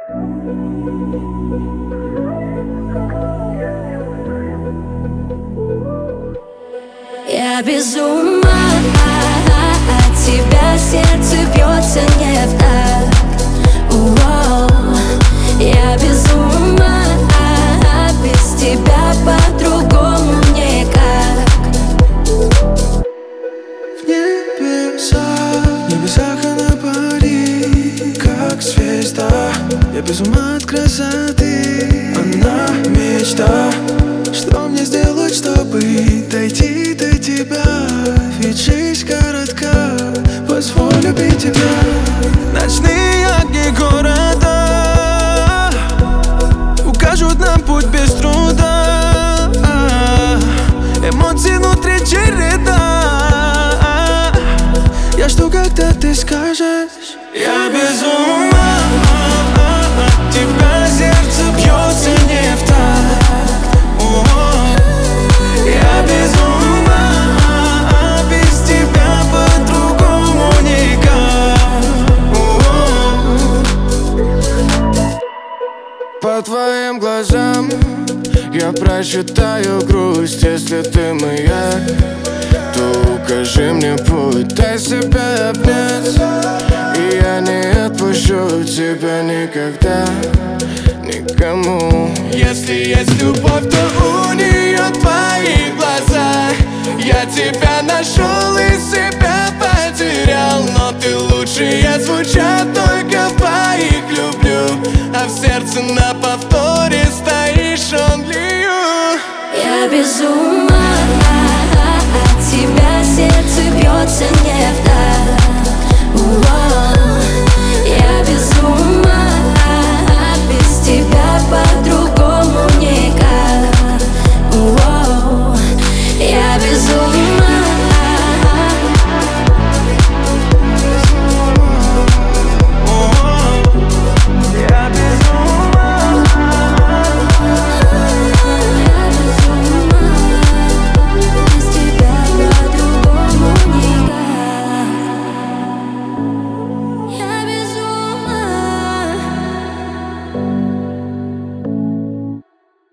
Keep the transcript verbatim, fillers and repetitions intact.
Я без ума от тебя, сердце бьется не в такт. Уоу. Я без ума, без тебя по-другому никак. В небесах, в небесах она парит, как звезда. Я без ума от красоты, она мечта. Что мне сделать, чтобы дойти до тебя? Ведь жизнь коротка, позволь любить тебя. Ночные огни города укажут нам путь без труда. Эмоции внутри череда. Я жду, когда ты скажешь: я без ума от тебя, сердце бьется не в такт. Я без ума, без тебя по-другому никак. По твоим глазам я прочитаю грусть. Если ты моя, то укажи мне путь, дай себя обнять. И я не отпущу тебя никогда, никому. Если есть любовь, то у нее твои глаза. Я тебя нашел и себя потерял, но ты лучшие звучат только в твоих люблю. А в сердце на повторе стоишь only you. Я без ума от тебя, сердце бьется не в такт. Уоу. Я без ума, без тебя по-другому никак. Уоу. Я без ума.